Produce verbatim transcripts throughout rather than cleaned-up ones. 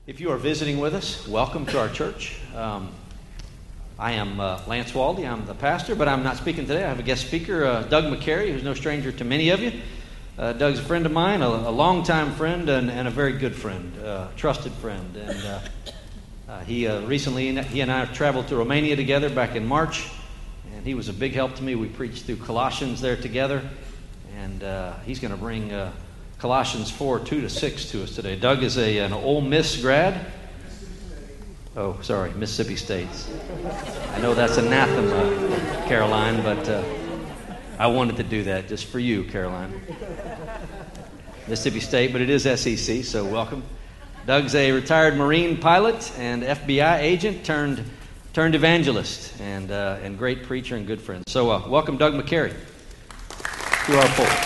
If you are visiting with us, welcome to our church. Um, I am uh, Lance Waldy. I'm the pastor, but I'm not speaking today. I have a guest speaker, uh, Doug McCary, who's no stranger to many of you. Uh, Doug's a friend of mine, a, a longtime friend, and, and a very good friend, uh, trusted friend. And uh, uh, he uh, recently, he and I traveled to Romania together back in March, and he was a big help to me. We preached through Colossians there together, and uh, he's going to bring Uh, Colossians four, two to six to us today. Doug is a an Ole Miss grad. Oh, sorry, Mississippi State. I know that's anathema, Caroline, but uh, I wanted to do that just for you, Caroline. Mississippi State, but it is S E C, so welcome. Doug's a retired Marine pilot and F B I agent turned turned evangelist and uh, and great preacher and good friend. So uh, welcome, Doug McCary, to our pulpit.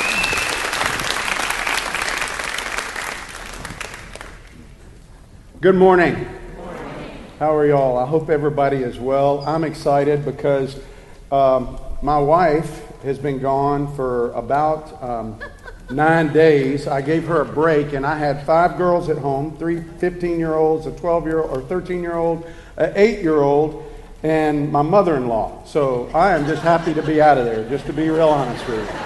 Good morning. Good morning. How are y'all? I hope everybody is well. I'm excited because um, my wife has been gone for about um, nine days. I gave her a break, and I had five girls at home, three fifteen-year-olds, a twelve-year-old, or thirteen-year-old, an eight-year-old, and my mother-in-law. So I am just happy to be out of there, just to be real honest with you.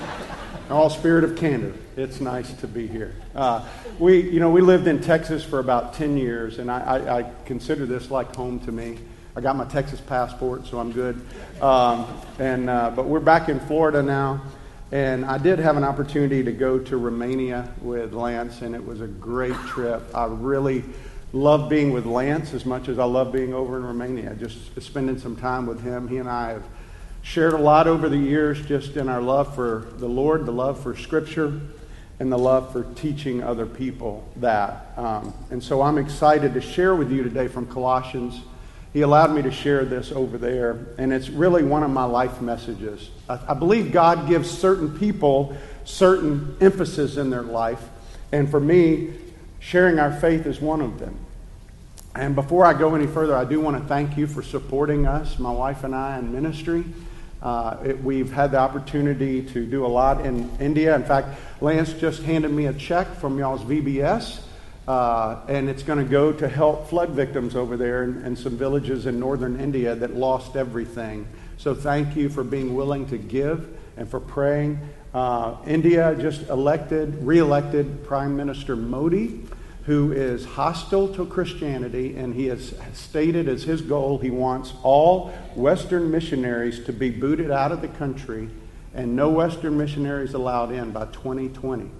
In all spirit of candor, it's nice to be here. Uh, we, you know, we lived in Texas for about ten years, and I, I, I consider this like home to me. I got my Texas passport, so I'm good. Um, and uh, but we're back in Florida now, and I did have an opportunity to go to Romania with Lance, and it was a great trip. I really love being with Lance as much as I love being over in Romania. Just spending some time with him. He and I have shared a lot over the years, just in our love for the Lord, the love for Scripture, and the love for teaching other people that. Um, and so I'm excited to share with you today from Colossians. He allowed me to share this over there, and it's really one of my life messages. I, I believe God gives certain people certain emphasis in their life, and for me, sharing our faith is one of them. And before I go any further, I do want to thank you for supporting us, my wife and I, in ministry. Uh, it, we've had the opportunity to do a lot in India. In fact, Lance just handed me a check from y'all's V B S, uh, and it's going to go to help flood victims over there in, in some villages in northern India that lost everything. So thank you for being willing to give and for praying. Uh, India just elected, re-elected Prime Minister Modi, who is hostile to Christianity, and he has stated as his goal he wants all Western missionaries to be booted out of the country and no Western missionaries allowed in by twenty twenty.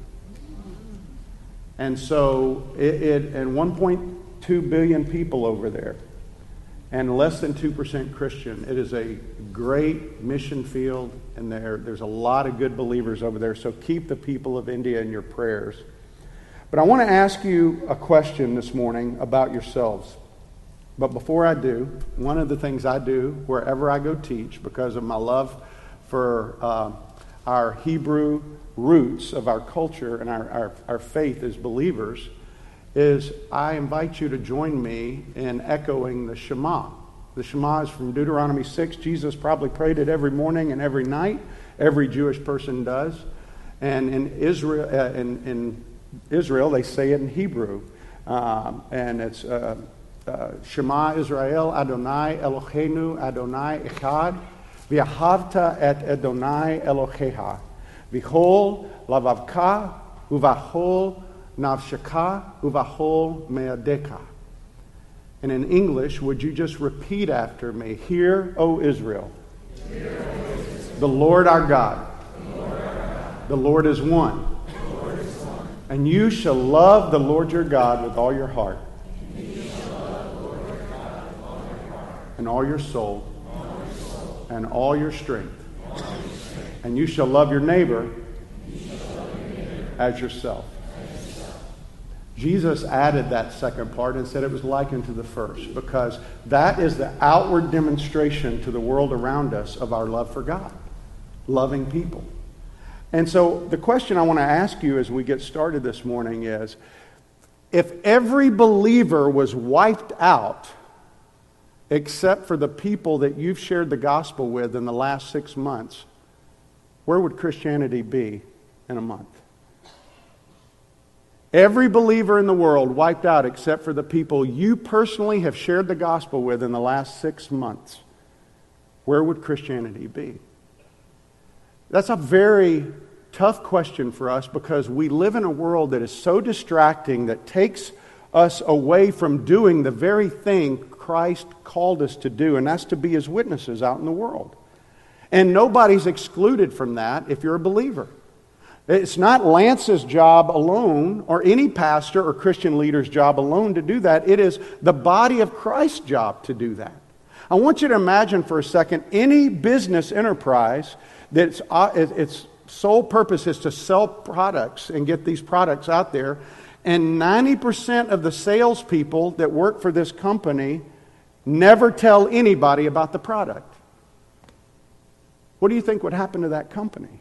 And so, it, it and one point two billion people over there, and less than two percent Christian. It is a great mission field, and there, there's a lot of good believers over there, so keep the people of India in your prayers. But I want to ask you a question this morning about yourselves. But before I do, one of the things I do wherever I go teach, because of my love for uh, our Hebrew roots of our culture and our, our, our faith as believers, is I invite you to join me in echoing the Shema. The Shema is from Deuteronomy six. Jesus probably prayed it every morning and every night. Every Jewish person does. And in Israel, uh, in, in Israel, they say it in Hebrew, um, and it's uh, uh, Shema Israel Adonai Eloheinu Adonai Echad V'ahavta et Adonai Elohecha V'chol lavavka uvachol navshaka uvachol me'adecha. And in English, would you just repeat after me? Hear, O Israel, Hear, O Israel. The Lord our God, the Lord, our God. The Lord is one. And you shall love the Lord your God with all your heart, and, you shall love the Lord your God with all your heart, and all your soul, all your soul and all your strength. All your strength. And you shall love your neighbor, you shall love your neighbor as, yourself. as yourself. Jesus added that second part and said it was likened to the first, because that is the outward demonstration to the world around us of our love for God, loving people. And so the question I want to ask you as we get started this morning is, if every believer was wiped out except for the people that you've shared the gospel with in the last six months, where would Christianity be in a month? Every believer in the world wiped out except for the people you personally have shared the gospel with in the last six months. Where would Christianity be? That's a very tough question for us because we live in a world that is so distracting that takes us away from doing the very thing Christ called us to do, and that's to be His witnesses out in the world. And nobody's excluded from that if you're a believer. It's not Lance's job alone or any pastor or Christian leader's job alone to do that. It is the body of Christ's job to do that. I want you to imagine for a second any business enterprise that's uh, its sole purpose is to sell products and get these products out there, and ninety percent of the salespeople that work for this company never tell anybody about the product. What do you think would happen to that company?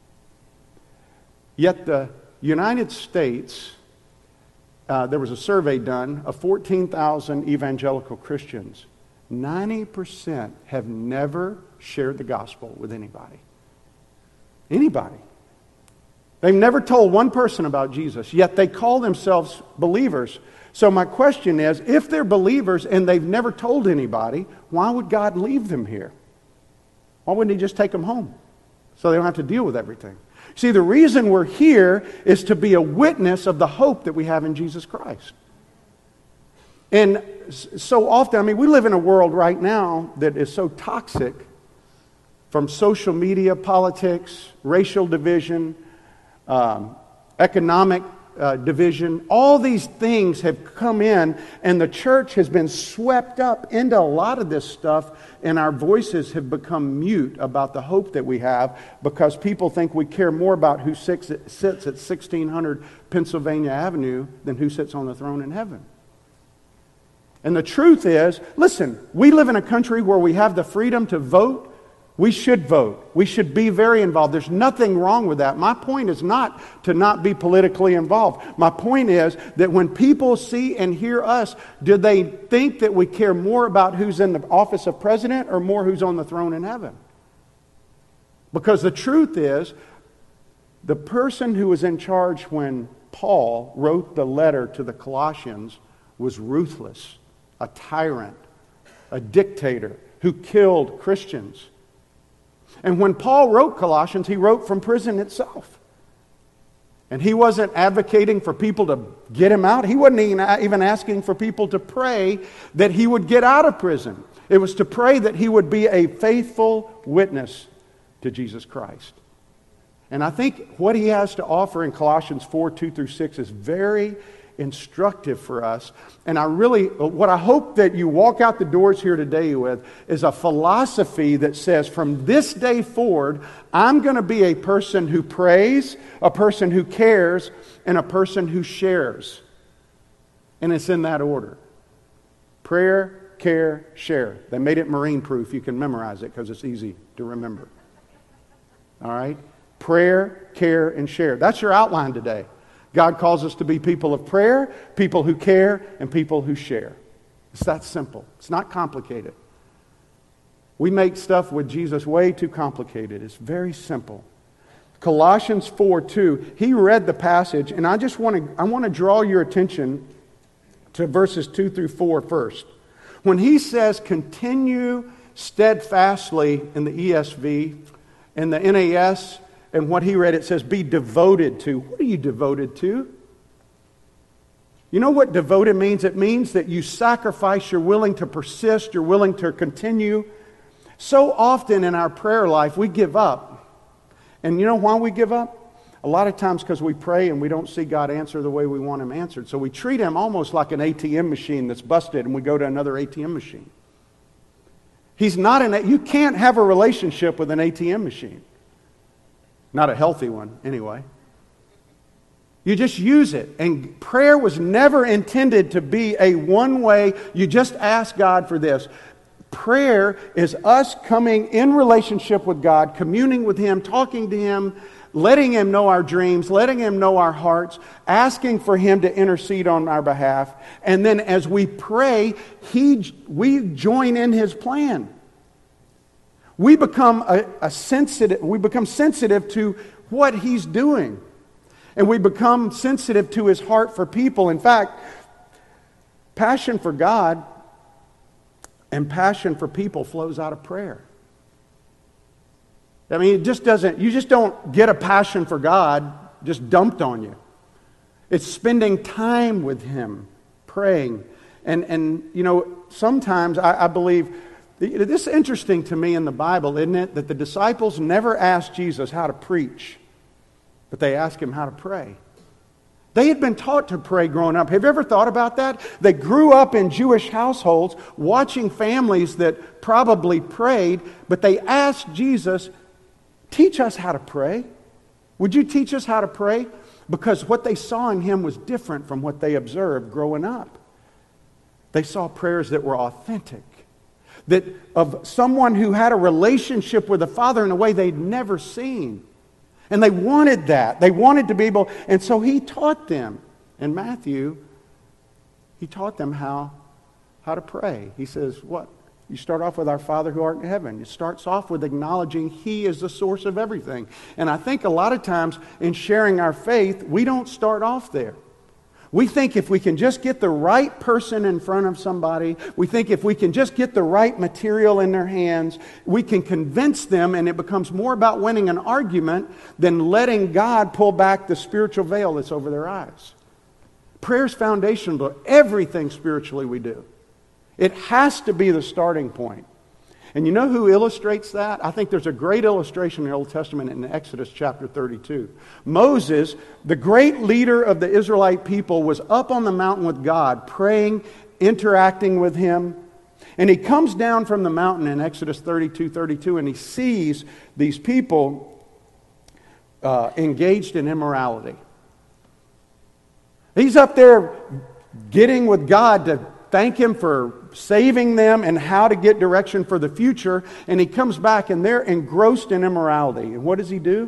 Yet the United States, uh, there was a survey done of fourteen thousand evangelical Christians. ninety percent have never shared the gospel with anybody. Anybody. They've never told one person about Jesus, yet they call themselves believers. So my question is, if they're believers and they've never told anybody, why would God leave them here? Why wouldn't He just take them home so they don't have to deal with everything? See, the reason we're here is to be a witness of the hope that we have in Jesus Christ. And so often, I mean, we live in a world right now that is so toxic, from social media, politics, racial division, um, economic uh, division. All these things have come in, and the church has been swept up into a lot of this stuff, and our voices have become mute about the hope that we have because people think we care more about who sits at, sits at sixteen hundred Pennsylvania Avenue than who sits on the throne in heaven. And the truth is, listen, we live in a country where we have the freedom to vote. We should vote. We should be very involved. There's nothing wrong with that. My point is not to not be politically involved. My point is that when people see and hear us, do they think that we care more about who's in the office of president or more who's on the throne in heaven? Because the truth is, the person who was in charge when Paul wrote the letter to the Colossians was ruthless, a tyrant, a dictator who killed Christians. And when Paul wrote Colossians, he wrote from prison itself. And he wasn't advocating for people to get him out. He wasn't even asking for people to pray that he would get out of prison. It was to pray that he would be a faithful witness to Jesus Christ. And I think what he has to offer in Colossians four, two through six is very instructive for us. And I really, what I hope that you walk out the doors here today with is a philosophy that says from this day forward, I'm going to be a person who prays, a person who cares, and a person who shares. And it's in that order. Prayer, care, share. They made it marine proof. You can memorize it because it's easy to remember. All right? Prayer, care, and share. That's your outline today. God calls us to be people of prayer, people who care, and people who share. It's that simple. It's not complicated. We make stuff with Jesus way too complicated. It's very simple. Colossians four two, he read the passage, and I just want to I want to draw your attention to verses two through four first. When he says continue steadfastly in the E S V, in the N A S, and what he read, it says, be devoted to. What are you devoted to? You know what devoted means? It means that you sacrifice, you're willing to persist, you're willing to continue. So often in our prayer life, we give up. And you know why we give up? A lot of times because we pray and we don't see God answer the way we want Him answered. So we treat Him almost like an A T M machine that's busted, and we go to another A T M machine. He's not an... You can't have a relationship with an A T M machine. Not a healthy one, anyway. You just use it. And prayer was never intended to be a one-way, you just ask God for this. Prayer is us coming in relationship with God, communing with Him, talking to Him, letting Him know our dreams, letting Him know our hearts, asking for Him to intercede on our behalf. And then as we pray, He, we join in His plan. We become a, a sensitive, we become sensitive to what He's doing. And we become sensitive to His heart for people. In fact, passion for God and passion for people flows out of prayer. I mean, it just doesn't, you just don't get a passion for God just dumped on you. It's spending time with Him, praying. And, and you know, sometimes I, I believe, this is interesting to me in the Bible, isn't it? That the disciples never asked Jesus how to preach, but they asked Him how to pray. They had been taught to pray growing up. Have you ever thought about that? They grew up in Jewish households, watching families that probably prayed, but they asked Jesus, teach us how to pray. Would you teach us how to pray? Because what they saw in Him was different from what they observed growing up. They saw prayers that were authentic, that of someone who had a relationship with the Father in a way they'd never seen. And they wanted that. They wanted to be able, and so He taught them. In Matthew, He taught them how, how to pray. He says, what? You start off with our Father who art in heaven. It starts off with acknowledging He is the source of everything. And I think a lot of times in sharing our faith, we don't start off there. We think if we can just get the right person in front of somebody, we think if we can just get the right material in their hands, we can convince them, and it becomes more about winning an argument than letting God pull back the spiritual veil that's over their eyes. Prayer's foundational to everything spiritually we do. It has to be the starting point. And you know who illustrates that? I think there's a great illustration in the Old Testament in Exodus chapter thirty-two. Moses, the great leader of the Israelite people, was up on the mountain with God, praying, interacting with Him. And he comes down from the mountain in Exodus thirty-two thirty-two, and he sees these people uh, engaged in immorality. He's up there getting with God to thank Him for saving them and how to get direction for the future. And he comes back and they're engrossed in immorality. And what does he do?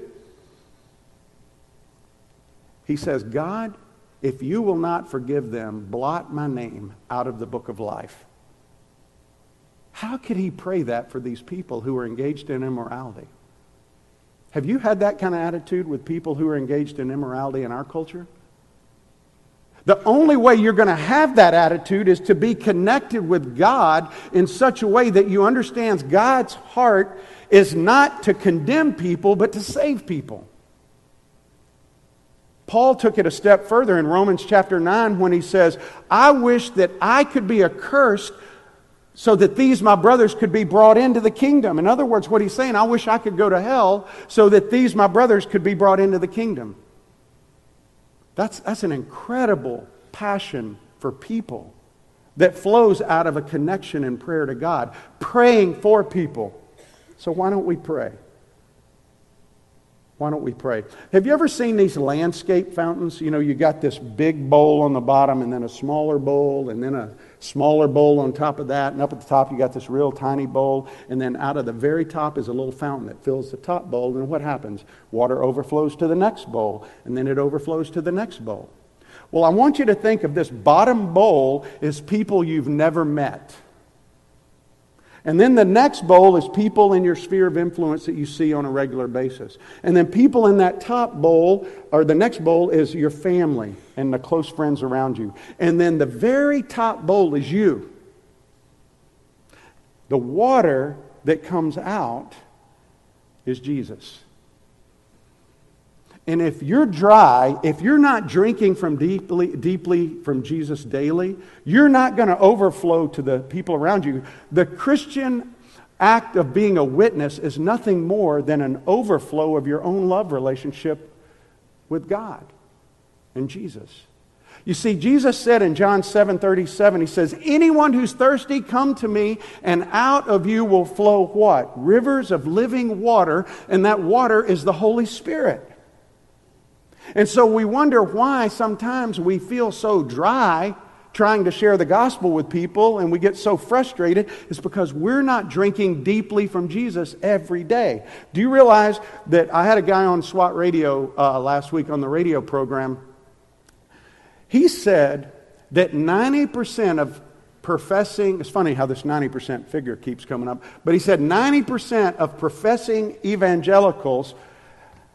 He says, God, if you will not forgive them, blot my name out of the book of life. How could he pray that for these people who are engaged in immorality? Have you had that kind of attitude with people who are engaged in immorality in our culture? The only way you're going to have that attitude is to be connected with God in such a way that you understand God's heart is not to condemn people, but to save people. Paul took it a step further in Romans chapter nine when he says, I wish that I could be accursed so that these my brothers could be brought into the kingdom. In other words, what he's saying, I wish I could go to hell so that these my brothers could be brought into the kingdom. That's, that's an incredible passion for people that flows out of a connection in prayer to God, praying for people. So why don't we pray? Why don't we pray? Have you ever seen these landscape fountains? You know, you got this big bowl on the bottom and then a smaller bowl and then a smaller bowl on top of that. And up at the top you got this real tiny bowl. And then out of the very top is a little fountain that fills the top bowl. And what happens? Water overflows to the next bowl. And then it overflows to the next bowl. Well, I want you to think of this bottom bowl as people you've never met. And then the next bowl is people in your sphere of influence that you see on a regular basis. And then people in that top bowl, or the next bowl, is your family and the close friends around you. And then the very top bowl is you. The water that comes out is Jesus. And if you're dry, if you're not drinking from deeply, deeply from Jesus daily, you're not going to overflow to the people around you. The Christian act of being a witness is nothing more than an overflow of your own love relationship with God and Jesus. You see, Jesus said in John seven thirty-seven, He says, anyone who's thirsty, come to me, and out of you will flow what? Rivers of living water, and that water is the Holy Spirit. And so we wonder why sometimes we feel so dry trying to share the gospel with people and we get so frustrated. It's because we're not drinking deeply from Jesus every day. Do you realize that I had a guy on SWAT radio uh, last week on the radio program. He said that ninety percent of professing, it's funny how this ninety percent figure keeps coming up, but he said ninety percent of professing evangelicals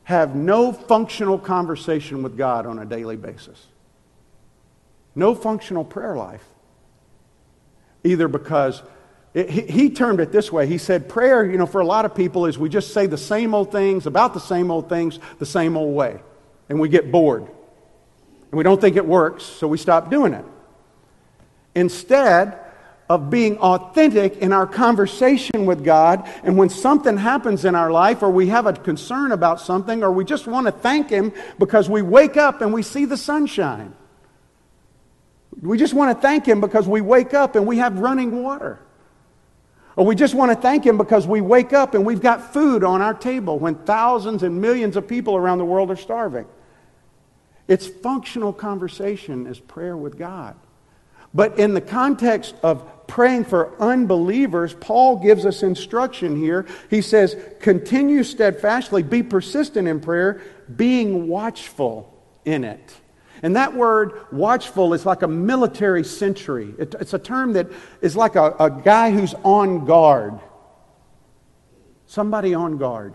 have no functional conversation with God on a daily basis. No functional prayer life. Either because, it, he, he termed it this way. He said prayer, you know, for a lot of people is we just say the same old things, about the same old things, the same old way. And we get bored. And we don't think it works, so we stop doing it. Instead of being authentic in our conversation with God, and when something happens in our life, or we have a concern about something, or we just want to thank Him because we wake up and we see the sunshine. We just want to thank Him because we wake up and we have running water. Or we just want to thank Him because we wake up and we've got food on our table when thousands and millions of people around the world are starving. It's functional conversation is prayer with God. But in the context of praying for unbelievers, Paul gives us instruction here. He says, continue steadfastly, be persistent in prayer, being watchful in it. And that word watchful is like a military sentry. It, it's a term that is like a, a guy who's on guard. Somebody on guard.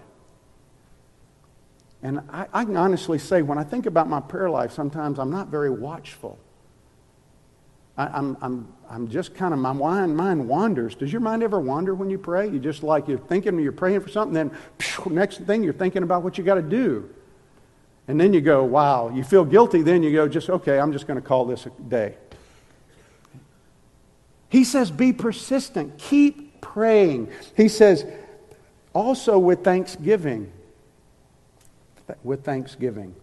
And I, I can honestly say, when I think about my prayer life, sometimes I'm not very watchful. I, I'm, I'm, I'm just kind of, my mind, mind wanders. Does your mind ever wander when you pray? You just like, you're thinking, you're praying for something, then phew, next thing you're thinking about what you got to do. And then you go, wow, you feel guilty, then you go, just, okay, I'm just going to call this a day. He says, be persistent, keep praying. He says, also with thanksgiving. With thanksgiving.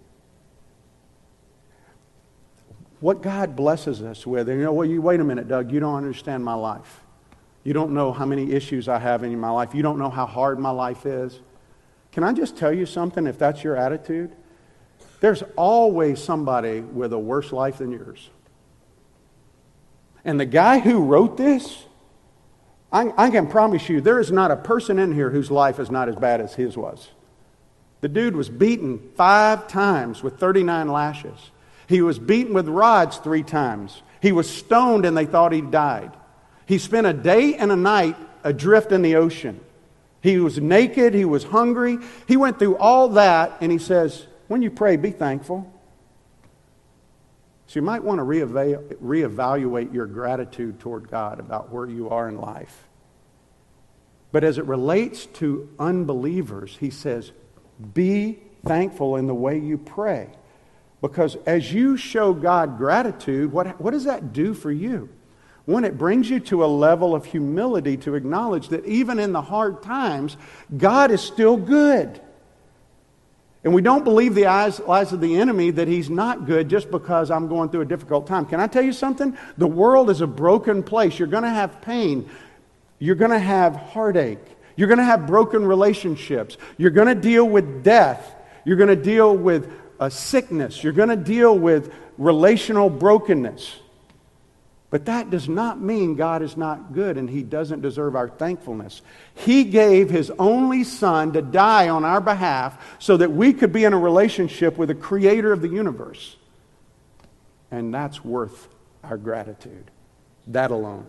What God blesses us with, and you know, well, you wait a minute, Doug, you don't understand my life. You don't know how many issues I have in my life. You don't know how hard my life is. Can I just tell you something, if that's your attitude? There's always somebody with a worse life than yours. And the guy who wrote this, I, I can promise you, there is not a person in here whose life is not as bad as his was. The dude was beaten five times with thirty-nine lashes. He was beaten with rods three times. He was stoned and they thought he died. He spent a day and a night adrift in the ocean. He was naked. He was hungry. He went through all that, and he says, when you pray, be thankful. So you might want to reeva- reevaluate your gratitude toward God about where you are in life. But as it relates to unbelievers, he says, be thankful in the way you pray. Because as you show God gratitude, what, what does that do for you? One, it brings you to a level of humility to acknowledge that even in the hard times, God is still good. And we don't believe the eyes, lies of the enemy that he's not good just because I'm going through a difficult time. Can I tell you something? The world is a broken place. You're going to have pain. You're going to have heartache. You're going to have broken relationships. You're going to deal with death. You're going to deal with a sickness. You're going to deal with relational brokenness. But that does not mean God is not good and He doesn't deserve our thankfulness. He gave His only Son to die on our behalf so that we could be in a relationship with the Creator of the universe. And that's worth our gratitude. That alone.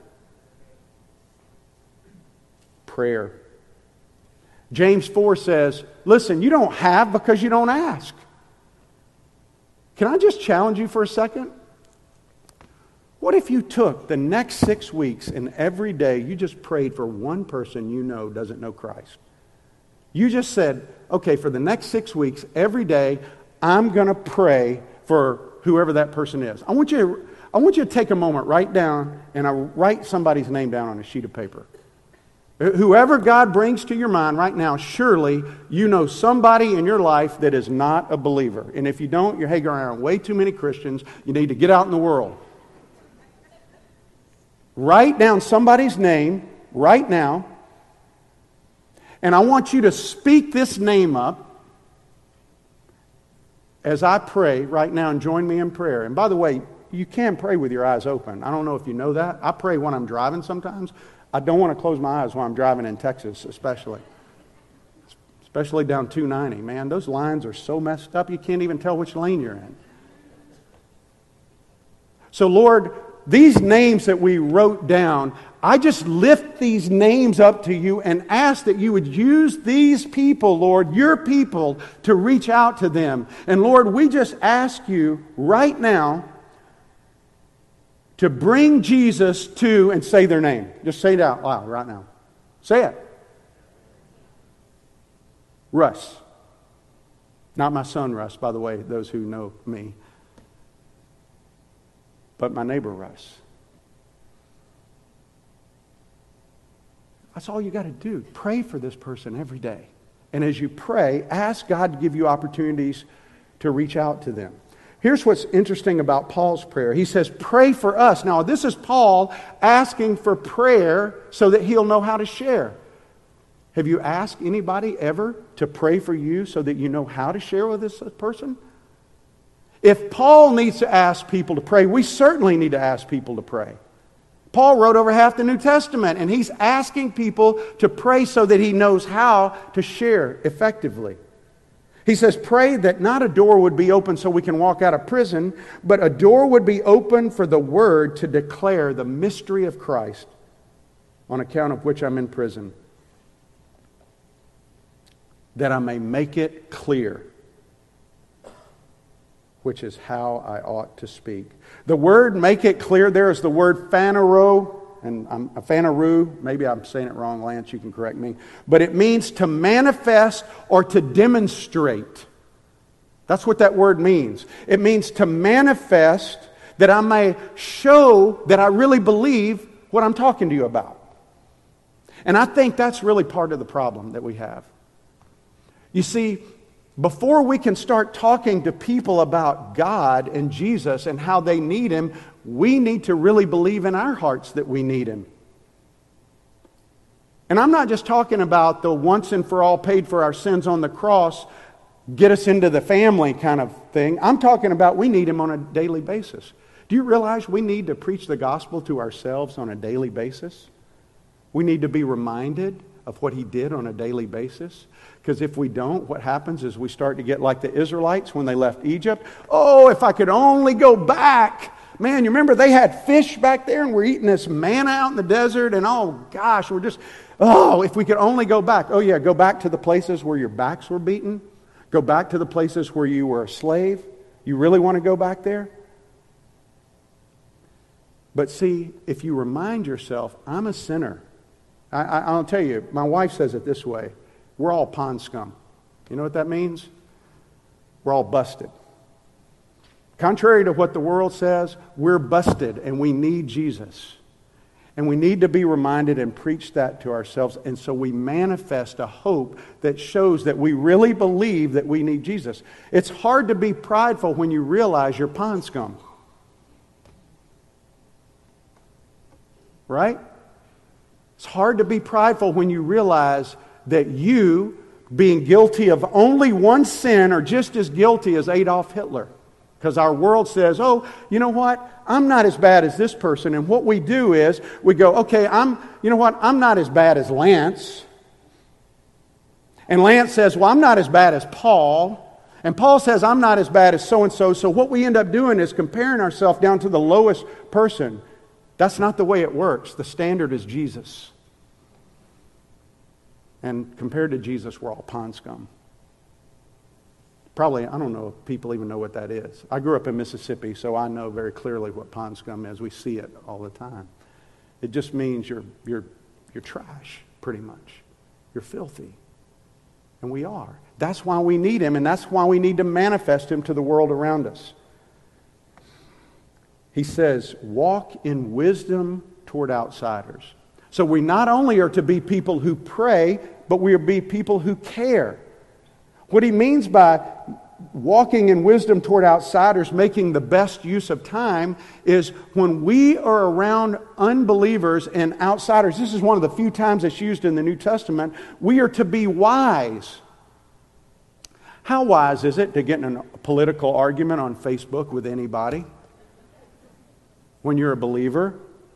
Prayer. James four says, listen, you don't have because you don't ask. Can I just challenge you for a second? What if you took the next six weeks and every day you just prayed for one person you know doesn't know Christ? You just said, okay, for the next six weeks, every day, I'm going to pray for whoever that person is. I want you to, I want you to take a moment, write down, and I write somebody's name down on a sheet of paper. Whoever God brings to your mind right now, surely you know somebody in your life that is not a believer. And if you don't, you're hanging around way too many Christians. You need to get out in the world. Write down somebody's name right now. And I want you to speak this name up as I pray right now, and join me in prayer. And by the way, you can pray with your eyes open. I don't know if you know that. I pray when I'm driving sometimes. I don't want to close my eyes while I'm driving in Texas, especially. Especially down two ninety. Man, those lines are so messed up, you can't even tell which lane you're in. So, Lord, these names that we wrote down, I just lift these names up to you and ask that you would use these people, Lord, your people, to reach out to them. And Lord, we just ask you right now to bring Jesus to, and say their name. Just say it out loud right now. Say it. Russ. Not my son Russ, by the way, those who know me. But my neighbor Russ. That's all you got to do. Pray for this person every day. And as you pray, ask God to give you opportunities to reach out to them. Here's what's interesting about Paul's prayer. He says, pray for us. Now, this is Paul asking for prayer so that he'll know how to share. Have you asked anybody ever to pray for you so that you know how to share with this person? If Paul needs to ask people to pray, we certainly need to ask people to pray. Paul wrote over half the New Testament, and he's asking people to pray so that he knows how to share effectively. He says, pray that not a door would be open so we can walk out of prison, but a door would be open for the word to declare the mystery of Christ, on account of which I'm in prison, that I may make it clear, which is how I ought to speak. The word make it clear there is the word phanero, and I'm a phaneroo. Maybe I'm saying it wrong, Lance, you can correct me. But it means to manifest or to demonstrate. That's what that word means. It means to manifest, that I may show that I really believe what I'm talking to you about. And I think that's really part of the problem that we have. You see, before we can start talking to people about God and Jesus and how they need Him, we need to really believe in our hearts that we need Him. And I'm not just talking about the once and for all paid for our sins on the cross, get us into the family kind of thing. I'm talking about we need Him on a daily basis. Do you realize we need to preach the gospel to ourselves on a daily basis? We need to be reminded of what He did on a daily basis. Because if we don't, what happens is we start to get like the Israelites when they left Egypt. Oh, if I could only go back. Man, you remember they had fish back there and we're eating this manna out in the desert and oh gosh, we're just, oh, if we could only go back. Oh yeah, go back to the places where your backs were beaten. Go back to the places where you were a slave. You really want to go back there? But see, if you remind yourself, I'm a sinner. I, I, I'll tell you, my wife says it this way. We're all pond scum. You know what that means? We're all busted. Contrary to what the world says, we're busted and we need Jesus. And we need to be reminded and preach that to ourselves. And so we manifest a hope that shows that we really believe that we need Jesus. It's hard to be prideful when you realize you're pond scum. Right? It's hard to be prideful when you realize that you, being guilty of only one sin, are just as guilty as Adolf Hitler. Because our world says, oh, you know what? I'm not as bad as this person. And what we do is we go, okay, I'm, you know what? I'm not as bad as Lance. And Lance says, well, I'm not as bad as Paul. And Paul says, I'm not as bad as so-and-so. So what we end up doing is comparing ourselves down to the lowest person. That's not the way it works. The standard is Jesus. And compared to Jesus, we're all pond scum. Probably, I don't know if people even know what that is. I grew up in Mississippi, so I know very clearly what pond scum is. We see it all the time. It just means you're, you're, you're trash, pretty much. You're filthy. And we are. That's why we need Him, and that's why we need to manifest Him to the world around us. He says, walk in wisdom toward outsiders. So we not only are to be people who pray, but we are to be people who care. What he means by walking in wisdom toward outsiders, making the best use of time, is when we are around unbelievers and outsiders. This is one of the few times it's used in the New Testament. We are to be wise. How wise is it to get in a political argument on Facebook with anybody when you're a believer?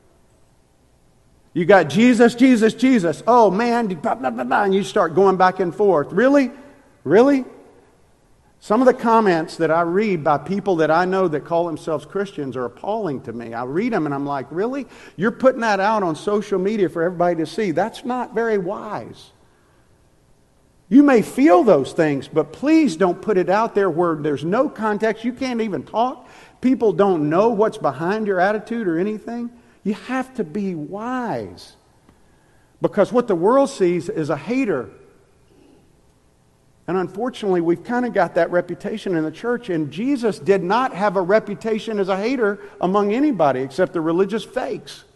You got Jesus, Jesus, Jesus. Oh man, blah, blah, blah, blah, and you start going back and forth. Really? Really? Some of the comments that I read by people that I know that call themselves Christians are appalling to me. I read them and I'm like, really? You're putting that out on social media for everybody to see. That's not very wise. You may feel those things, but please don't put it out there where there's no context. You can't even talk. People don't know what's behind your attitude or anything. You have to be wise. Because what the world sees is a hater. And unfortunately, we've kind of got that reputation in the church. And Jesus did not have a reputation as a hater among anybody except the religious fakes.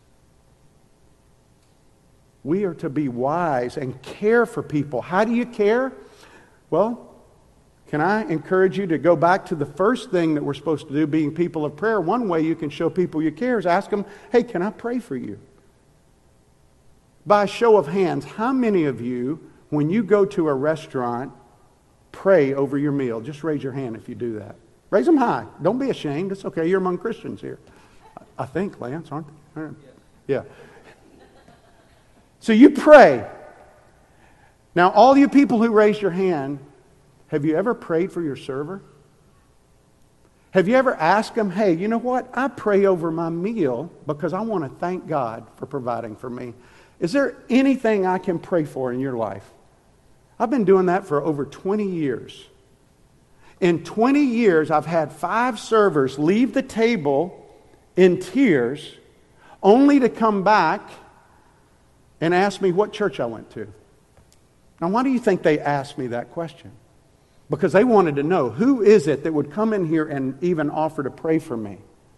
We are to be wise and care for people. How do you care? Well, can I encourage you to go back to the first thing that we're supposed to do, being people of prayer? One way you can show people you care is ask them, hey, can I pray for you? By a show of hands, how many of you, when you go to a restaurant, pray over your meal? Just raise your hand if you do that. Raise them high. Don't be ashamed. It's okay. You're among Christians here. I think, Lance, aren't they? Yeah. So you pray. Now, all you people who raised your hand, have you ever prayed for your server? Have you ever asked them, hey, you know what? I pray over my meal because I want to thank God for providing for me. Is there anything I can pray for in your life? I've been doing that for over twenty years. In twenty years, I've had five servers leave the table in tears only to come back and ask me what church I went to. Now, why do you think they asked me that question? Because they wanted to know, who is it that would come in here and even offer to pray for me?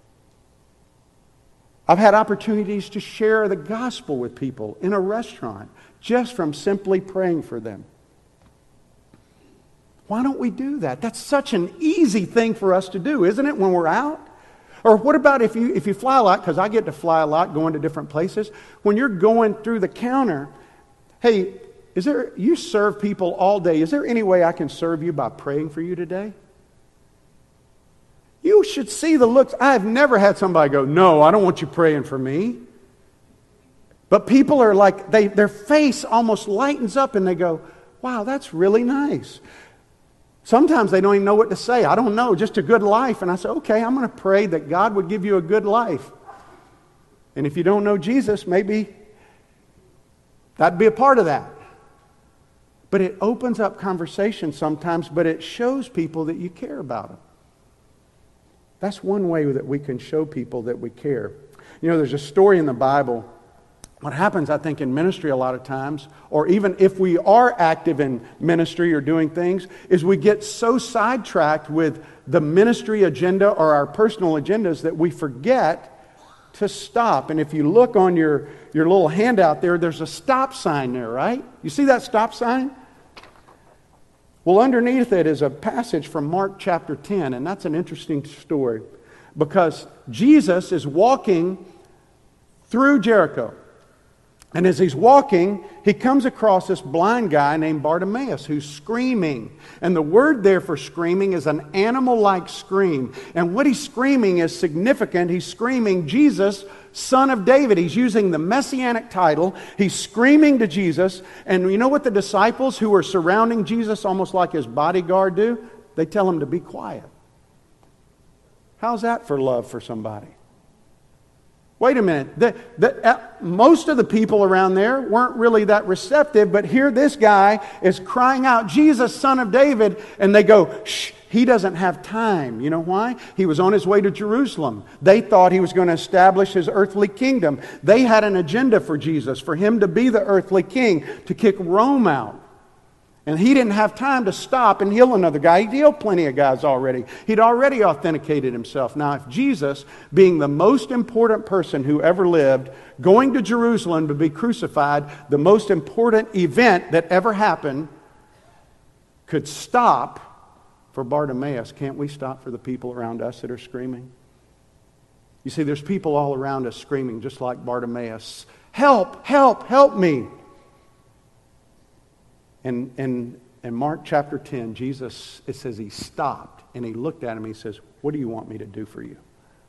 I've had opportunities to share the gospel with people in a restaurant just from simply praying for them. Why don't we do that? That's such an easy thing for us to do, isn't it, when we're out? Or what about if you if you fly a lot, because I get to fly a lot going to different places. When you're going through the counter, hey, is there you serve people all day. Is there any way I can serve you by praying for you today? You should see the looks. I've never had somebody go, no, I don't want you praying for me. But people are like, they their face almost lightens up and they go, wow, that's really nice. Sometimes they don't even know what to say. I don't know, just a good life. And I say, okay, I'm going to pray that God would give you a good life. And if you don't know Jesus, maybe that'd be a part of that. But it opens up conversation sometimes, but it shows people that you care about them. That's one way that we can show people that we care. You know, there's a story in the Bible. What happens, I think, in ministry a lot of times, or even if we are active in ministry or doing things, is we get so sidetracked with the ministry agenda or our personal agendas that we forget to stop. And if you look on your, your little handout there, there's a stop sign there, right? You see that stop sign? Well, underneath it is a passage from Mark chapter ten, and that's an interesting story because Jesus is walking through Jericho. And as he's walking, he comes across this blind guy named Bartimaeus who's screaming. And the word there for screaming is an animal-like scream. And what he's screaming is significant. He's screaming, Jesus, Son of David. He's using the messianic title. He's screaming to Jesus. And you know what the disciples who are surrounding Jesus almost like his bodyguard do? They tell him to be quiet. How's that for love for somebody? Wait a minute. The, the, uh, most of the people around there weren't really that receptive, but here this guy is crying out, Jesus, Son of David, and they go, shh, he doesn't have time. You know why? He was on his way to Jerusalem. They thought he was going to establish his earthly kingdom. They had an agenda for Jesus, for him to be the earthly king, to kick Rome out. And he didn't have time to stop and heal another guy. He'd healed plenty of guys already. He'd already authenticated himself. Now, if Jesus, being the most important person who ever lived, going to Jerusalem to be crucified, the most important event that ever happened, could stop for Bartimaeus, can't we stop for the people around us that are screaming? You see, there's people all around us screaming just like Bartimaeus. Help, help, help me. And in, in Mark chapter ten, Jesus, it says he stopped and he looked at him and he says, what do you want me to do for you?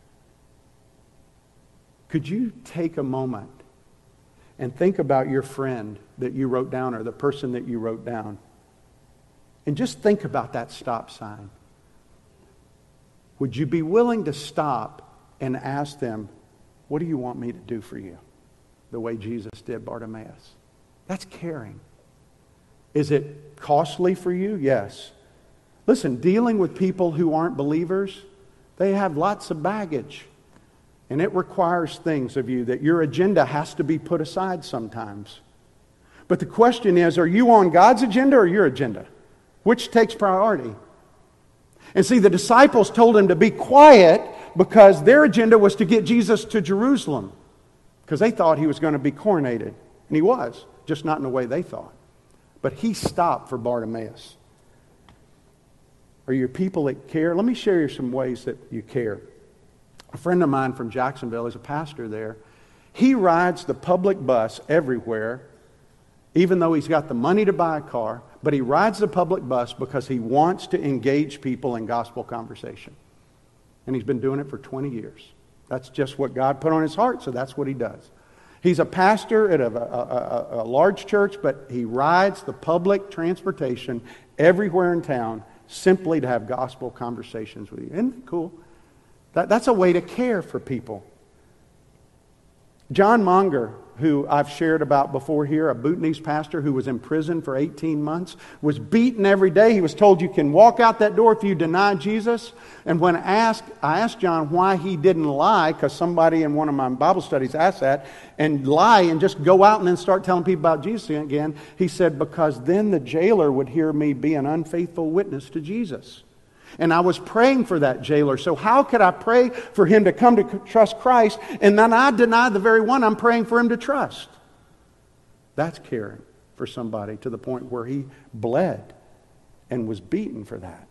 Could you take a moment and think about your friend that you wrote down or the person that you wrote down And just think about that stop sign. Would you be willing to stop and ask them, what do you want me to do for you? The way Jesus did Bartimaeus. That's caring. Is it costly for you? Yes. Listen, dealing with people who aren't believers, they have lots of baggage. And it requires things of you that your agenda has to be put aside sometimes. But the question is, are you on God's agenda or your agenda? Which takes priority? And see, the disciples told him to be quiet because their agenda was to get Jesus to Jerusalem. Because they thought he was going to be coronated. And he was, just not in the way they thought. But he stopped for Bartimaeus. Are you people that care? Let me share you some ways that you care. A friend of mine from Jacksonville is a pastor there. He rides the public bus everywhere, even though he's got the money to buy a car, but he rides the public bus because he wants to engage people in gospel conversation. And he's been doing it for twenty years. That's just what God put on his heart, so that's what he does. He's a pastor at a, a, a, a large church, but he rides the public transportation everywhere in town simply to have gospel conversations with you. Isn't that cool? That, that's a way to care for people. John Monger, who I've shared about before here, a Bhutanese pastor who was in prison for eighteen months, was beaten every day. He was told, you can walk out that door if you deny Jesus. And when asked, I asked John why he didn't lie, because somebody in one of my Bible studies asked that, and lie and just go out and then start telling people about Jesus again. He said, because then the jailer would hear me be an unfaithful witness to Jesus. And I was praying for that jailer. So how could I pray for him to come to trust Christ and then I deny the very one I'm praying for him to trust? That's caring for somebody to the point where he bled and was beaten for that.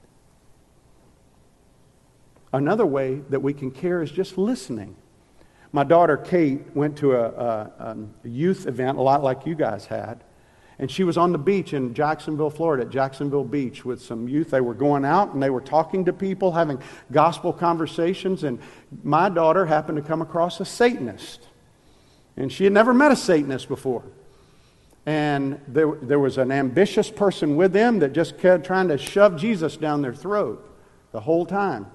Another way that we can care is just listening. My daughter Kate went to a, a, a youth event, a lot like you guys had. And she was on the beach in Jacksonville, Florida, at Jacksonville Beach with some youth. They were going out and they were talking to people, having gospel conversations. And my daughter happened to come across a Satanist. And she had never met a Satanist before. And there, there was an ambitious person with them that just kept trying to shove Jesus down their throat the whole time.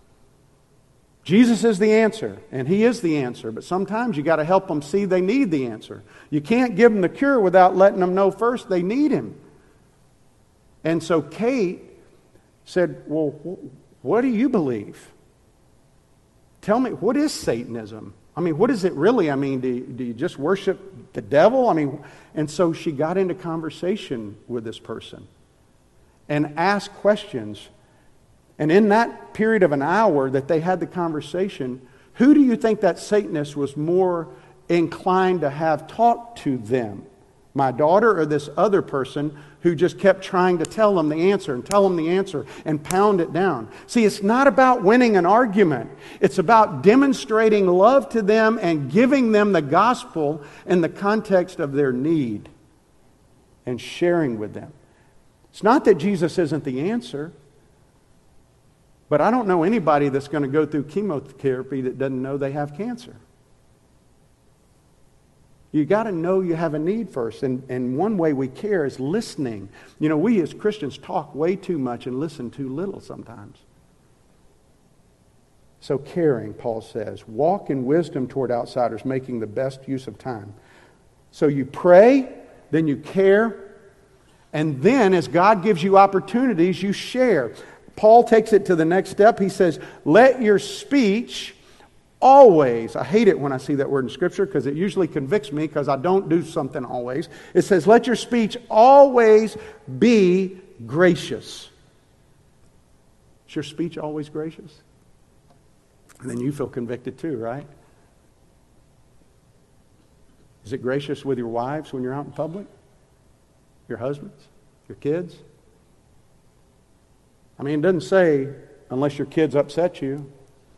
Jesus is the answer, and He is the answer, but sometimes you got to help them see they need the answer. You can't give them the cure without letting them know first they need Him. And so Kate said, well, what do you believe? Tell me, what is Satanism? I mean, what is it really? I mean, do you, do you just worship the devil? I mean, and so she got into conversation with this person and asked questions. And in that period of an hour that they had the conversation, who do you think that Satanist was more inclined to have talk to them? My daughter or this other person who just kept trying to tell them the answer and tell them the answer and pound it down? See, it's not about winning an argument. It's about demonstrating love to them and giving them the gospel in the context of their need and sharing with them. It's not that Jesus isn't the answer. But I don't know anybody that's going to go through chemotherapy that doesn't know they have cancer. You got to know you have a need first. And, and one way we care is listening. You know, we as Christians talk way too much and listen too little sometimes. So caring, Paul says, walk in wisdom toward outsiders, making the best use of time. So you pray, then you care, and then as God gives you opportunities, you share. Paul takes it to the next step. He says, let your speech always, I hate it when I see that word in Scripture because it usually convicts me because I don't do something always. It says, let your speech always be gracious. Is your speech always gracious? And then you feel convicted too, right? Is it gracious with your wives when you're out in public? Your husbands? Your kids? I mean, it doesn't say, unless your kids upset you.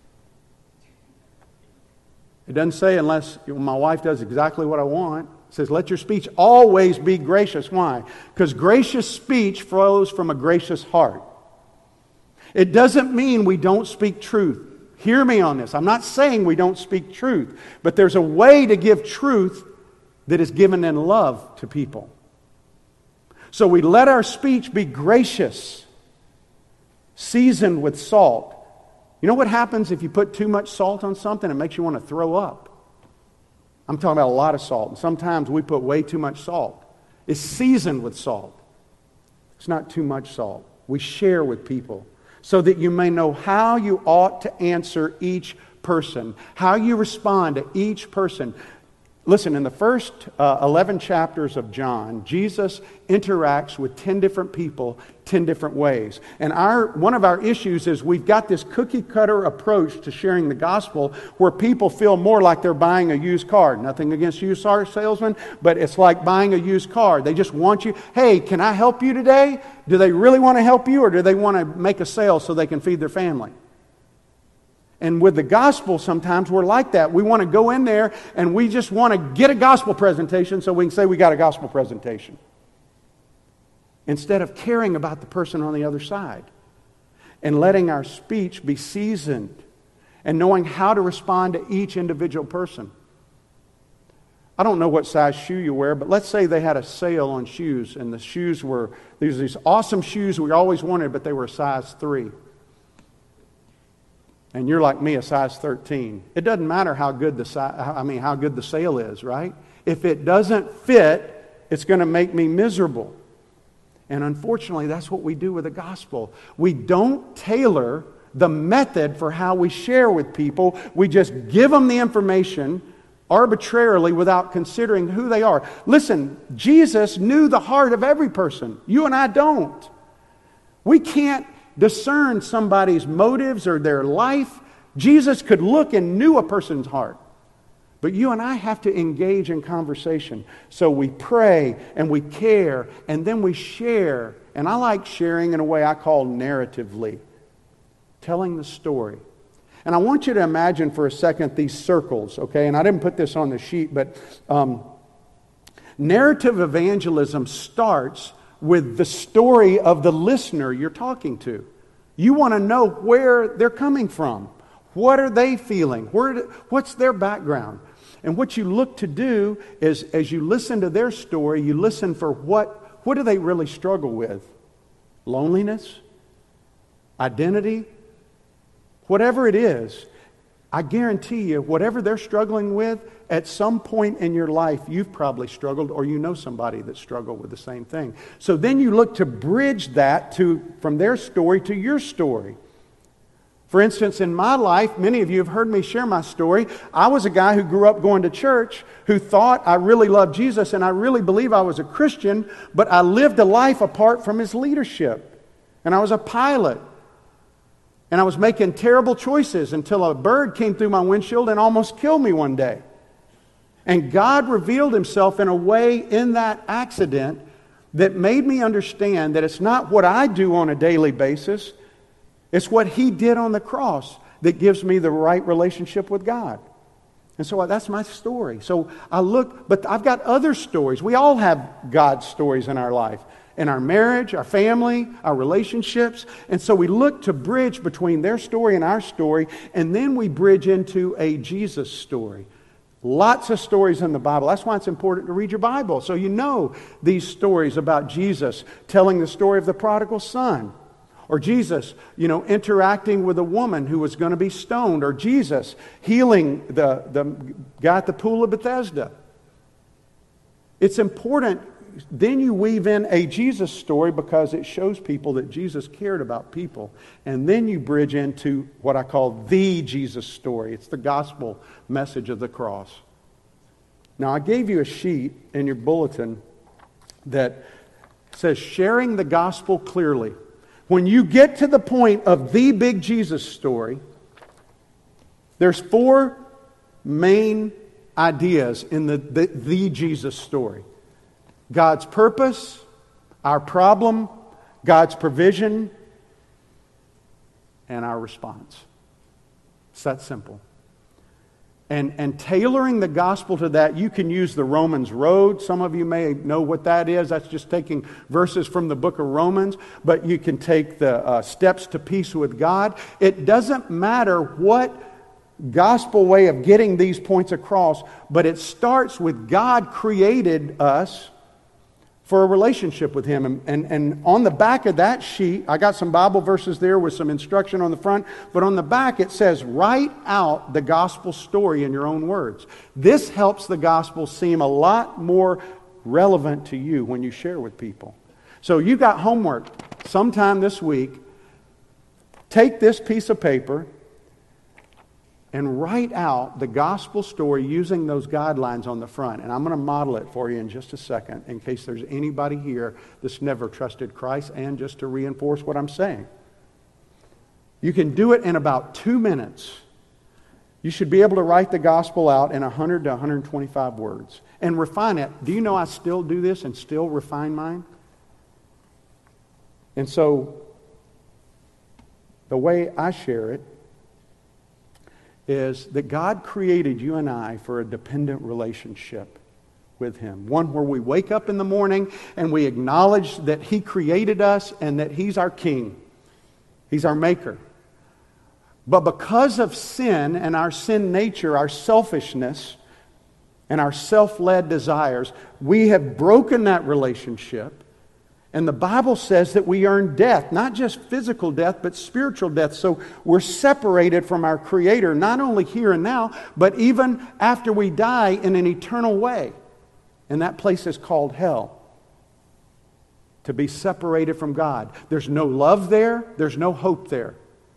It doesn't say, unless my wife does exactly what I want. It says, let your speech always be gracious. Why? Because gracious speech flows from a gracious heart. It doesn't mean we don't speak truth. Hear me on this. I'm not saying we don't speak truth. But there's a way to give truth that is given in love to people. So we let our speech be gracious, seasoned with salt. You know what happens if you put too much salt on something? It makes you want to throw up. I'm talking about a lot of salt. And sometimes we put way too much salt. It's seasoned with salt. It's not too much salt. We share with people so that you may know how you ought to answer each person, how you respond to each person. Listen, in the first uh, eleven chapters of John, Jesus interacts with ten different people, ten different ways. And our one of our issues is we've got this cookie-cutter approach to sharing the gospel where people feel more like they're buying a used car. Nothing against used car salesmen, but it's like buying a used car. They just want you, hey, can I help you today? Do they really want to help you, or do they want to make a sale so they can feed their family? And with the gospel, sometimes we're like that. We want to go in there and we just want to get a gospel presentation so we can say we got a gospel presentation, instead of caring about the person on the other side and letting our speech be seasoned and knowing how to respond to each individual person. I don't know what size shoe you wear, but let's say they had a sale on shoes, and the shoes were, these these awesome shoes we always wanted, but they were a size three. And you're like me, a size thirteen. It doesn't matter how good the si- I mean how good the sale is, right? If it doesn't fit, it's going to make me miserable. And unfortunately, that's what we do with the gospel. We don't tailor the method for how we share with people. We just give them the information arbitrarily without considering who they are. Listen, Jesus knew the heart of every person. You and I don't. We can't discern somebody's motives or their life. Jesus could look and knew a person's heart. But you and I have to engage in conversation. So we pray and we care and then we share. And I like sharing in a way I call narratively, telling the story. And I want you to imagine for a second these circles, okay? And I didn't put this on the sheet, but um, narrative evangelism starts with the story of the listener you're talking to. You want to know where they're coming from. What are they feeling? Where, what's their background? And what you look to do is, as you listen to their story, you listen for what, what do they really struggle with? Loneliness? Identity? Whatever it is, I guarantee you, whatever they're struggling with, at some point in your life, you've probably struggled, or you know somebody that struggled with the same thing. So then you look to bridge that to from their story to your story. For instance, in my life, many of you have heard me share my story. I was a guy who grew up going to church, who thought I really loved Jesus, and I really believe I was a Christian, but I lived a life apart from His leadership. And I was a pilot. And I was making terrible choices until a bird came through my windshield and almost killed me one day. And God revealed Himself in a way in that accident that made me understand that it's not what I do on a daily basis, it's what He did on the cross that gives me the right relationship with God. And so that's my story. So I look, but I've got other stories. We all have God's stories in our life. In our marriage, our family, our relationships. And so we look to bridge between their story and our story, and then we bridge into a Jesus story. Lots of stories in the Bible. That's why it's important to read your Bible, so you know these stories about Jesus telling the story of the prodigal son, or Jesus, you know, interacting with a woman who was going to be stoned, or Jesus healing the, the guy at the pool of Bethesda. It's important. Then you weave in a Jesus story because it shows people that Jesus cared about people. And then you bridge into what I call the Jesus story. It's the gospel message of the cross. Now, I gave you a sheet in your bulletin that says sharing the gospel clearly. When you get to the point of the big Jesus story, there's four main ideas in the, the, the Jesus story. God's purpose, our problem, God's provision, and our response. It's that simple. And, and tailoring the gospel to that, you can use the Romans Road. Some of you may know what that is. That's just taking verses from the book of Romans. But you can take the uh, steps to peace with God. It doesn't matter what gospel way of getting these points across, but it starts with God created us for a relationship with Him. And, and, and on the back of that sheet, I got some Bible verses there with some instruction on the front, but on the back it says, write out the gospel story in your own words. This helps the gospel seem a lot more relevant to you when you share with people. So you got homework sometime this week. Take this piece of paper and write out the gospel story using those guidelines on the front. And I'm going to model it for you in just a second in case there's anybody here that's never trusted Christ, and just to reinforce what I'm saying. You can do it in about two minutes. You should be able to write the gospel out in one hundred to one hundred twenty-five words and refine it. Do you know I still do this and still refine mine? And so the way I share it is that God created you and I for a dependent relationship with Him. One where we wake up in the morning and we acknowledge that He created us and that He's our King. He's our Maker. But because of sin and our sin nature, our selfishness and our self-led desires, we have broken that relationship. And the Bible says that we earn death, not just physical death, but spiritual death. So we're separated from our Creator, not only here and now, but even after we die in an eternal way. And that place is called hell. To be separated from God. There's no love there. There's no hope there.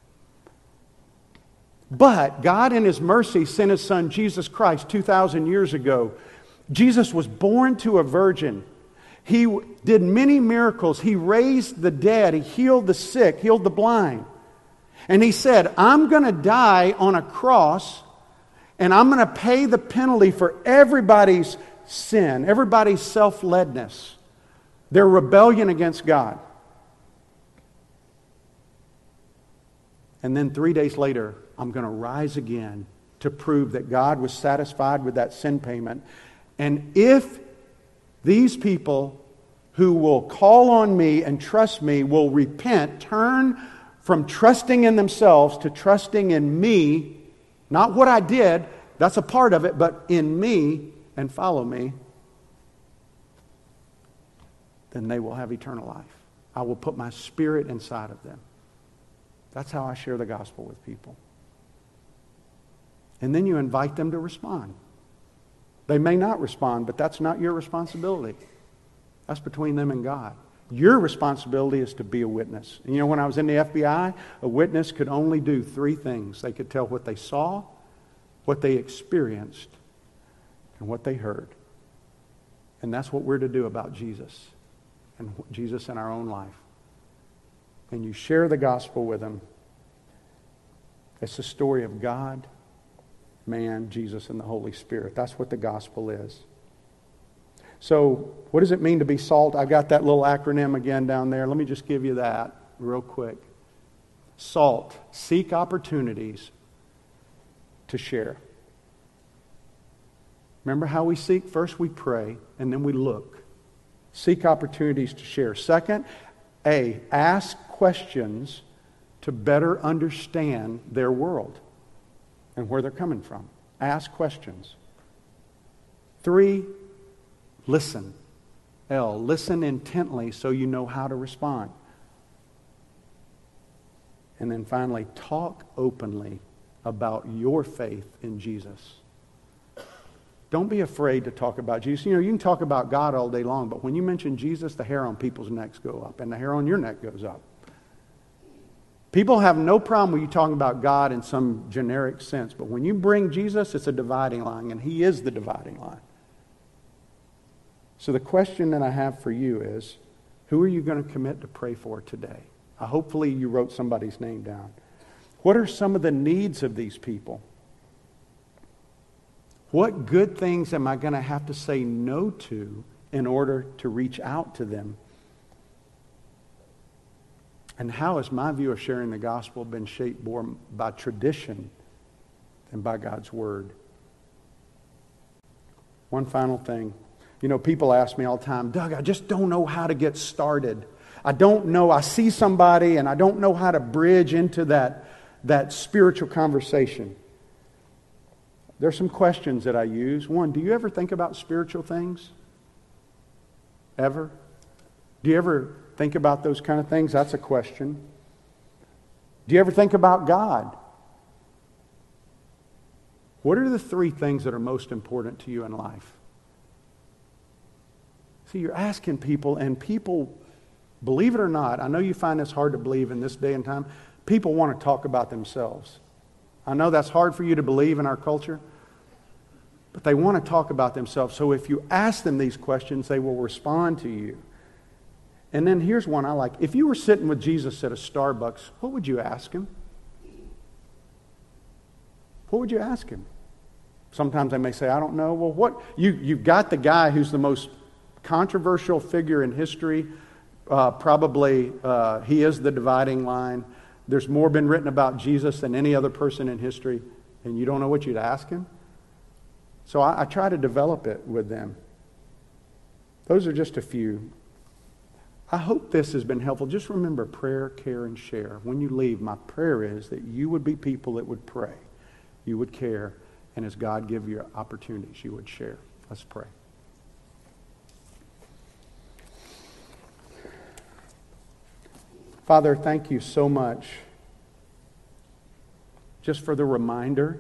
But God in His mercy sent His Son Jesus Christ two thousand years ago. Jesus was born to a virgin. He did many miracles. He raised the dead. He healed the sick, healed the blind. And He said, I'm going to die on a cross, and I'm going to pay the penalty for everybody's sin, everybody's self-ledness, their rebellion against God. And then three days later, I'm going to rise again to prove that God was satisfied with that sin payment. And if these people who will call on me and trust me will repent, turn from trusting in themselves to trusting in me, not what I did, that's a part of it, but in me, and follow me, then they will have eternal life. I will put my Spirit inside of them. That's how I share the gospel with people. And then you invite them to respond. They may not respond, but that's not your responsibility. That's between them and God. Your responsibility is to be a witness. And you know, when I was in the F B I, a witness could only do three things. They could tell what they saw, what they experienced, and what they heard. And that's what we're to do about Jesus and Jesus in our own life. And you share the gospel with them. It's the story of God, man, Jesus, and the Holy Spirit. That's what the gospel is. So, what does it mean to be salt? I've got that little acronym again down there. Let me just give you that real quick. SALT, seek opportunities to share. Remember how we seek? First we pray, and then we look. Seek opportunities to share. Second, A, ask questions to better understand their world and where they're coming from. Ask questions. Three, listen. L, listen intently so you know how to respond. And then finally, talk openly about your faith in Jesus. Don't be afraid to talk about Jesus. You know, you can talk about God all day long, but when you mention Jesus, the hair on people's necks go up, and the hair on your neck goes up. People have no problem with you talking about God in some generic sense, but when you bring Jesus, it's a dividing line, and He is the dividing line. So the question that I have for you is, who are you going to commit to pray for today? Uh, hopefully you wrote somebody's name down. What are some of the needs of these people? What good things am I going to have to say no to in order to reach out to them? And how has my view of sharing the gospel been shaped more by tradition than by God's Word? One final thing. You know, people ask me all the time, Doug, I just don't know how to get started. I don't know. I see somebody and I don't know how to bridge into that, that spiritual conversation. There's some questions that I use. One, do you ever think about spiritual things? Ever? Do you ever think about those kind of things? That's a question. Do you ever think about God? What are the three things that are most important to you in life? See, you're asking people, and people, believe it or not, I know you find this hard to believe in this day and time, people want to talk about themselves. I know that's hard for you to believe in our culture, but they want to talk about themselves. So if you ask them these questions, they will respond to you. And then here's one I like. If you were sitting with Jesus at a Starbucks, what would you ask him? What would you ask him? Sometimes they may say, I don't know. Well, what you, you've got the guy who's the most controversial figure in history. Uh, probably uh, he is the dividing line. There's more been written about Jesus than any other person in history, and you don't know what you'd ask him? So I, I try to develop it with them. Those are just a few. I hope this has been helpful. Just remember prayer, care, and share. When you leave, my prayer is that you would be people that would pray, you would care, and as God give you opportunities, you would share. Let's pray. Father, thank you so much just for the reminder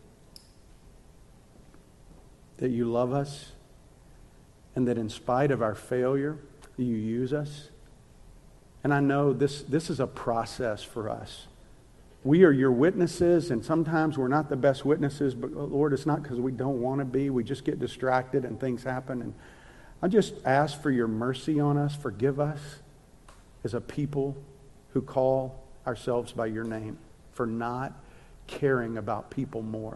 that you love us and that in spite of our failure, you use us. And I know this, this is a process for us. We are your witnesses, and sometimes we're not the best witnesses, but Lord, it's not because we don't want to be. We just get distracted and things happen. And I just ask for your mercy on us. Forgive us as a people who call ourselves by your name for not caring about people more.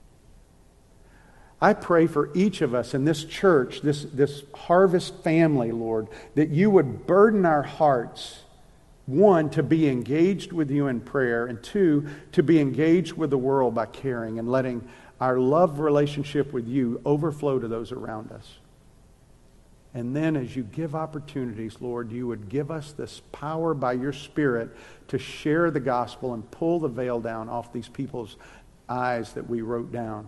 I pray for each of us in this church, this, this Harvest family, Lord, that you would burden our hearts, one, to be engaged with you in prayer, and two, to be engaged with the world by caring and letting our love relationship with you overflow to those around us. And then as you give opportunities, Lord, you would give us this power by your Spirit to share the gospel and pull the veil down off these people's eyes that we wrote down.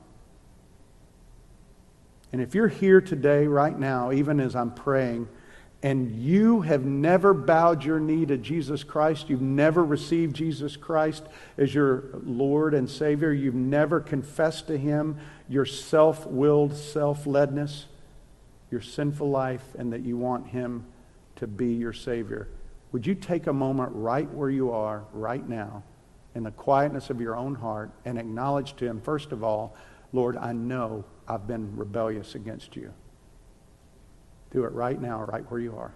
And if you're here today, right now, even as I'm praying, and you have never bowed your knee to Jesus Christ, you've never received Jesus Christ as your Lord and Savior, you've never confessed to Him your self-willed, self-ledness, your sinful life, and that you want Him to be your Savior, would you take a moment right where you are, right now, in the quietness of your own heart, and acknowledge to Him, first of all, Lord, I know I've been rebellious against you. Do it right now, right where you are.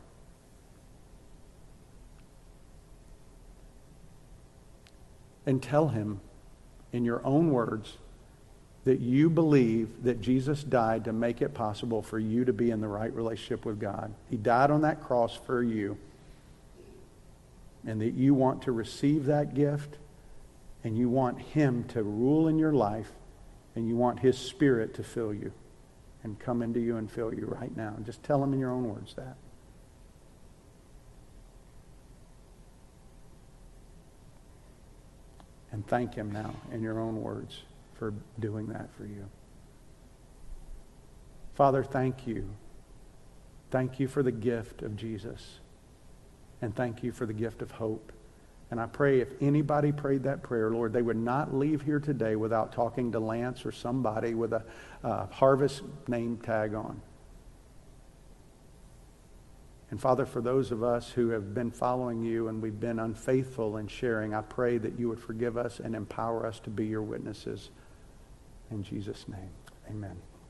And tell Him in your own words that you believe that Jesus died to make it possible for you to be in the right relationship with God. He died on that cross for you. And that you want to receive that gift, and you want Him to rule in your life, and you want His Spirit to fill you and come into you and fill you right now. And just tell Him in your own words that. And thank Him now in your own words for doing that for you. Father, thank you. Thank you for the gift of Jesus. And thank you for the gift of hope. And I pray if anybody prayed that prayer, Lord, they would not leave here today without talking to Lance or somebody with a uh, Harvest name tag on. And Father, for those of us who have been following you and we've been unfaithful in sharing, I pray that you would forgive us and empower us to be your witnesses. In Jesus' name, amen.